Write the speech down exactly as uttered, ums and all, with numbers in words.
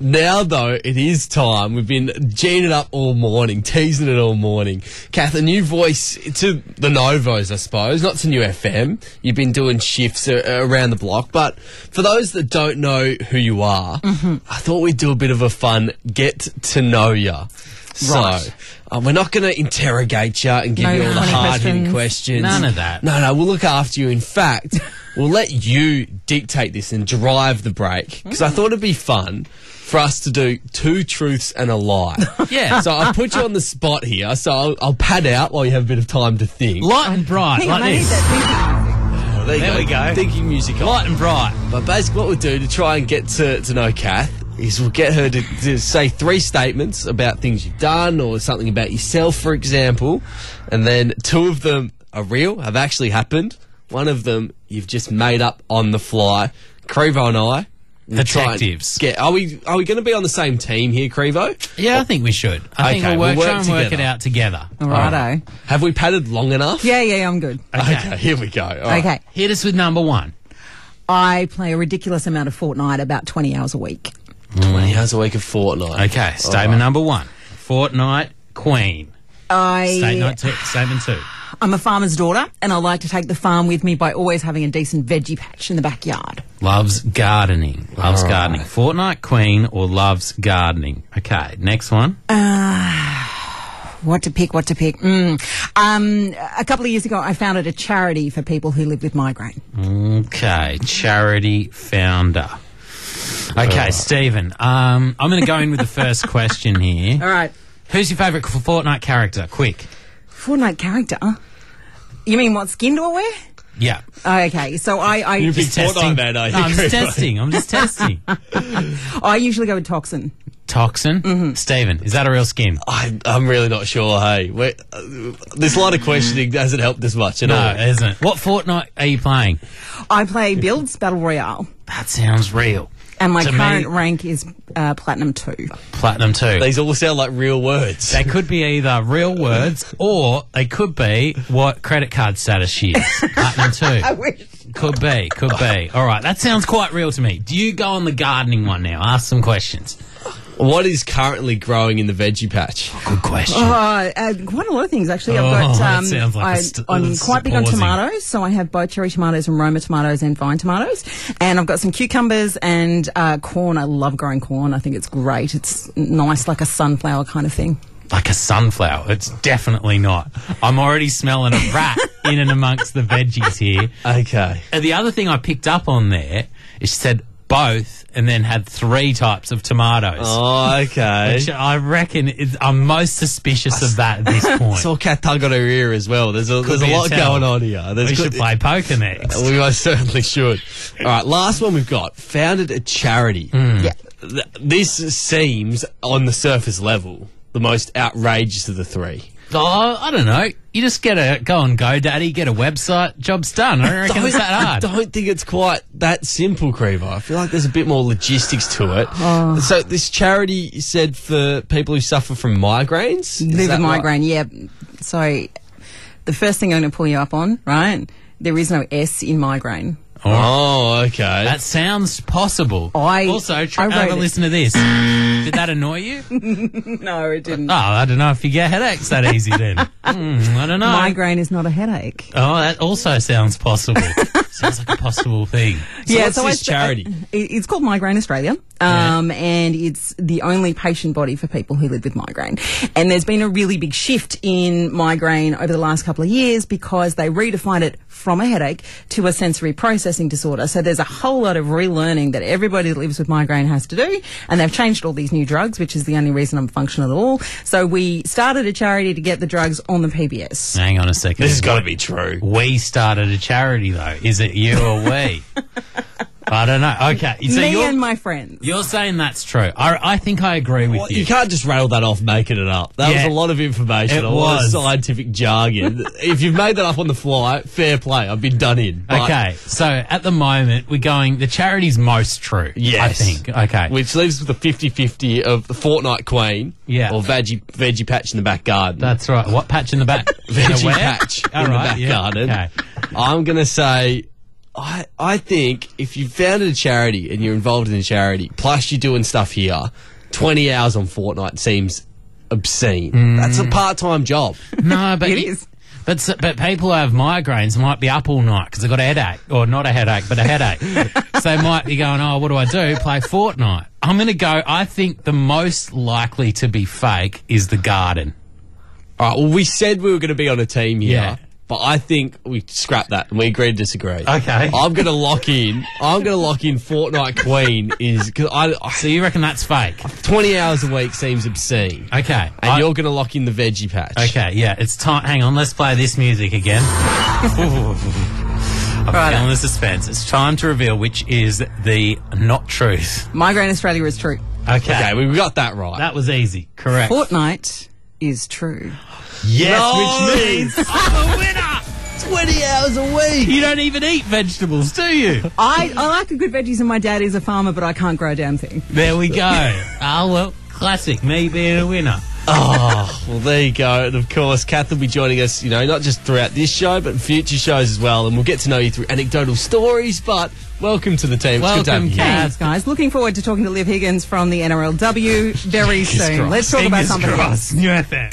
Now, though, it is time. We've been geeing it up all morning, teasing it all morning. Kath, a new voice to the Novos, I suppose, not to New F M. You've been doing shifts uh, around the block. But for those that don't know who you are, mm-hmm. I thought we'd do a bit of a fun get-to-know ya. Right. So, uh, we're not going to interrogate you and give No you all the funny hard-hitting questions. questions. None of that. No, no, we'll look after you. In fact, we'll let you dictate this and drive the break, because I thought it'd be fun for us to do two truths and a lie. Yeah. So I'll put you on the spot here, so I'll, I'll pad out while you have a bit of time to think. Light and bright, Hey, like I made this. that There, you There we go. Thinking music on. Light and bright. But basically what we'll do to try and get to, to know Kath is we'll get her to, to say three statements about things you've done or something about yourself, for example, and then two of them are real, have actually happened. One of them you've just made up on the fly. Crevo and I will try and Detectives. Get, are we are we going to be on the same team here, Crevo? Yeah, I think we should. I think Okay, we'll work, we'll work try and work it together. out together. Righto. Have we padded long enough? Yeah, yeah, I'm good. Okay. Okay, here we go. All right. Okay. Hit us with number one. I play a ridiculous amount of Fortnite, about twenty hours a week. twenty hours a week of Fortnite. Okay, statement number one. Fortnite Queen. I, Statement two. Statement two. I'm a farmer's daughter, and I like to take the farm with me by always having a decent veggie patch in the backyard. Loves gardening. Loves gardening. Fortnite Queen or loves gardening. Okay, next one. What to pick, what to pick. Mm. Um, a couple of years ago, I founded a charity for people who live with migraine. Okay, charity founder. Okay, Stephen. Um, I'm going to go in with the first question here. All right. Who's your favourite Fortnite character? Quick. Fortnite character? You mean what skin do I wear? Yeah. Oh, okay, so I I, You're a big Just testing. Fortnite man, are you? No, I'm just Crevo? testing. I'm just testing. I usually go with Toxin. Toxin? Mm-hmm. Stephen, is that a real skin? I, I'm really not sure, hey. We're, uh, this line of questioning hasn't helped us much at No, all. it isn't. What Fortnite are you playing? I play Builds Battle Royale, That sounds real. and my To me- current rank is uh, Platinum two. Platinum two. These all sound like real words. They could be either real words or they could be what credit card status she is. Platinum two. wish. Could be, could be. All right, that sounds quite real to me. Do you go on the gardening one now? Ask some questions. What is currently growing in the veggie patch? Good question. Uh, uh, quite a lot of things, actually. I've Oh, got. that Um, sounds like a I, st- I'm it's quite big on pausing. tomatoes, so I have both cherry tomatoes and Roma tomatoes and vine tomatoes. And I've got some cucumbers and uh, corn. I love growing corn. I think it's great. It's nice, like a sunflower kind of thing. Like a sunflower. It's definitely not. I'm already smelling a rat in and amongst the veggies here. Okay. And the other thing I picked up on there is she said both and then had three types of tomatoes. Oh, okay. Which I reckon is, I'm most suspicious of that at this point. Saw Cat tug on her ear as well. There's a, there's a be a lot tell. going on here. There's we good- should play poker next. We most certainly should. All right, last one we've got. Founded a charity. Yeah. Th- This seems, on the surface level, the most outrageous of the three. Oh, I don't know. You just get a go on GoDaddy, get a website, job's done. I don't reckon it's that I hard. don't think it's quite that simple, Crevo. I feel like there's a bit more logistics to it. Oh. So this charity you said for people who suffer from migraines? Is Live that with right? migraine, yeah. So the first thing I'm going to pull you up on, right? There is no S in migraine. Oh, okay. That sounds possible. I- also try, I have a wrote it. listen to this. Did that annoy you? No, it didn't. Oh, I don't know if you get headaches that easy then. Hmm, I don't know. Migraine is not a headache. Oh, that also sounds possible. Sounds like a possible thing. So what's I this sp- charity? uh, it- It's called Migraine Australia, um, and it's the only patient body for people who live with migraine. And there's been a really big shift in migraine over the last couple of years because they redefined it from a headache to a sensory processing disorder. So there's a whole lot of relearning that everybody that lives with migraine has to do, and they've changed all these new drugs, which is the only reason I'm functional at all. So we started a charity to get the drugs on the P B S. Hang on a second. This has got to be true. We started a charity, though. Is it you or we? I don't know. Okay. So Me you're, and my friends. you're saying that's true. I, I think I agree with Well, you. you can't just rattle that off making it up. That Yeah. was a lot of information, It a lot was. of scientific jargon. If you've made that up on the fly, fair play. I've been done in. But- Okay, so at the moment we're going. The charity's most true. Yes. I think. Okay. Which leaves with the fifty-fifty of the Fortnite Queen Yeah. or veggie, veggie patch in the back garden. That's right. What patch in the back? In a veggie where? patch All in right, the back yeah, garden. okay. I'm going to say I, I think if you founded a charity and you're involved in a charity, plus you're doing stuff here, twenty hours on Fortnite seems obscene. Mm. That's a part-time job. No, but It you- is. But s- but people who have migraines might be up all night because they've got a headache, or not a headache, but a headache. So they might be going, oh, what do I do? Play Fortnite. I'm going to go. I think the most likely to be fake is the garden. All right, well, we said we were going to be on a team here, Yeah. but I think we scrapped that and we agreed to disagree. Okay. I'm going to lock in. I'm going to lock in Fortnite Queen is because I, I So you reckon that's fake? twenty hours a week seems obscene. Okay. And I- you're going to lock in the veggie patch. Okay, yeah, it's time. Hang on, let's play this music again. Ooh. I'm Righto. feeling the suspense. It's time to reveal which is the not truth. Migraine Australia is true. Okay, Okay, we got that right. that was easy. Correct. Fortnite is true. Yes, Nice. which means I'm a winner. twenty hours a week. You don't even eat vegetables, do you? I, I like the good veggies, and my dad is a farmer, but I can't grow a damn thing. There we go. Ah, well, classic. Me being a winner. Oh, well, there you go. And of course, Kath will be joining us, you know, not just throughout this show, but in future shows as well. And we'll get to know you through anecdotal stories. But welcome to the team. It's good to have Welcome, you. Kath. Thanks, guys. Looking forward to talking to Liv Higgins from the N R L W very soon. Crossed. Let's talk about Fingers something else. crossed. New F M.